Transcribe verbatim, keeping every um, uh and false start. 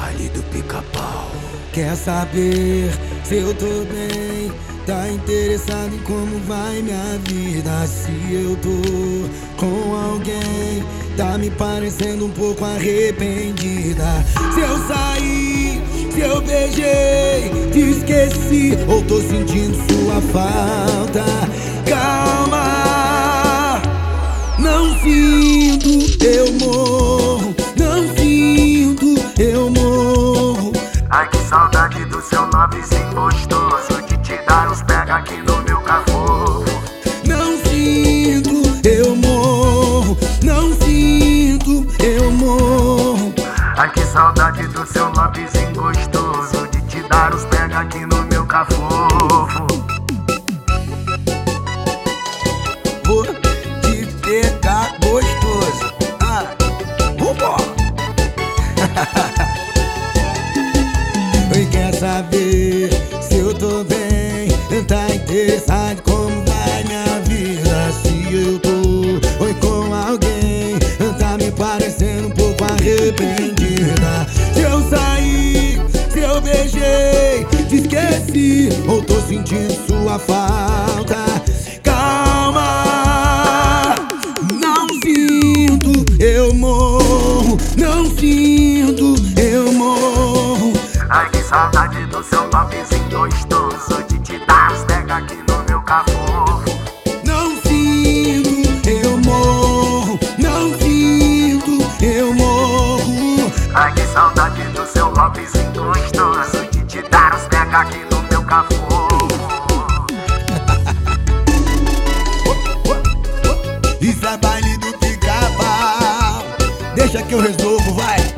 baile do Pica-Pau. Quer saber se eu tô bem? Tá interessado em como vai minha vida? Se eu tô com alguém, tá me parecendo um pouco arrependida. Se eu saí, se eu beijei, te esqueci ou tô sentindo sua falta. Calma, não sinto, eu morro. Não sinto, eu morro. Ai, que saudade do seu lovezinho gostoso, de te dar os pega aqui no meu cafofo. Não sinto, eu morro. Não sinto, eu morro. Ai, que saudade do seu lovezinho gostoso, de te dar os pega aqui no meu cafofo. Vou te pegar gostoso. Ah, vambora. Oi, quer saber se eu tô bem? Tá interessado em como vai minha vida? Se eu tô oi com alguém, tá me parecendo um pouco arrependida. Se eu saí, se eu beijei, te esqueci ou tô sentindo sua falta. Calma, não sinto, eu morro. Não sinto, eu morro. Ai, que saudade do seu lovezinho gostoso, de te dar os pega aqui no meu cafofo. Não sinto, eu morro. Não sinto, eu morro. Ai, que saudade do seu lovezinho gostoso, de te dar os pega aqui no meu cafofo. Isso é baile do Pica-Pau. Deixa que eu resolvo, vai.